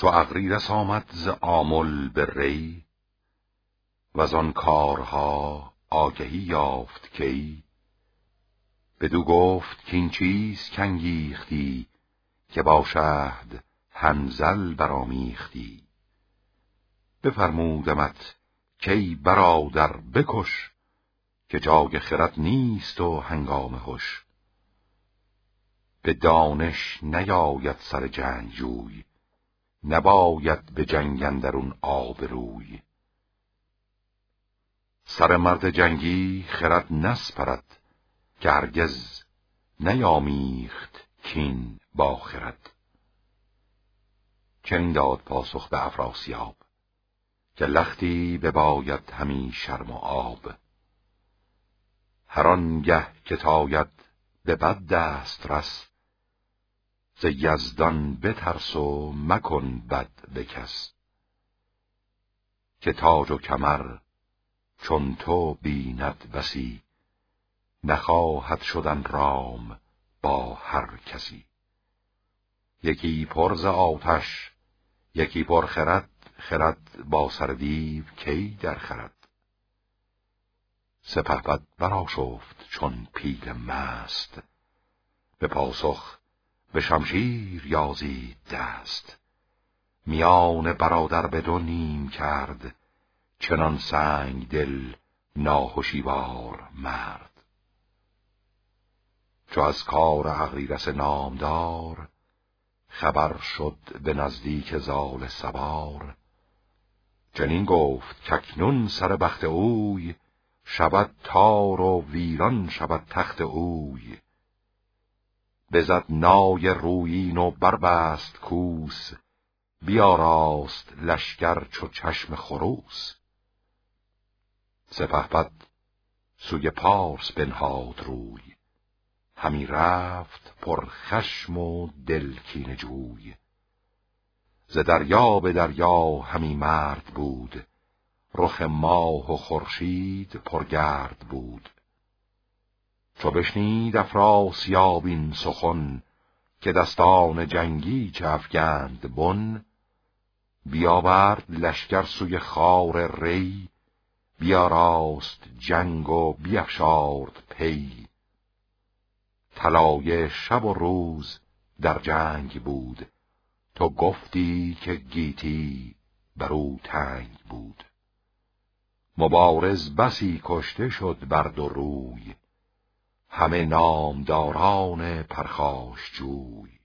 چو اغریرث آمد ز آمل به ری، وز آن کارها آگهی یافت کی. بدو گفت کاین چیز کانگیختی، که با شهد حنظل برآمیختی. بفرمودمت کای برادر بکش، که جای خرد نیست و هنگام هوش. به دانش نیاید سر جنگجوی، نباید به جنگ اندرون آبروی. سر مرد جنگی خرد نسپرد، که هرگز نیامیخت کین با خرد. چنین داد پاسخ به افراسیاب، که لختی بباید همی شرم و آب. هر آنگه که تاید به بد دست رس، ز یزدان بترس و مکن بد به کس. که تاج و کمر چون تو بیند بسی، نخواهد شدن رام با هر کسی. یکی پر ز آتش یکی پر خرد، خرد با سر دیو کی در خرد. سپهبد برآشفت چون پیل مست، به پاسخ به شمشیر یازید دست. میان برادر به دو نیم کرد، چنان سنگ دل ناهشیوار مرد. چو از کار اغریرث نامدار، خبر شد به نزدیک زال سوار. چنین گفت کاکنون سر بخت اوی، شود تار و ویران شود تخت اوی. بزد نای رویین و بربست کوس، بیاراست لشکر چو چشم خروس. سپهبد سوی پارس بنهاد روی، همی رفت پر خشم و دل کینه جوی. ز دریا به دریا همی مرد بود، رخ ماه و خورشید پرگرد بود. چو بشنید افراسیاب این سخن، که دستان جنگی چه افگند بن. بیاورد لشکر سوی خار ری، بیاراست جنگ و بیفشارد پی. طلایه شب و روز در جنگ بود، تو گفتی که گیتی برو تنگ بود. مبارز بسی کشته شد بر دو روی، همه نامداران پرخاشجوی.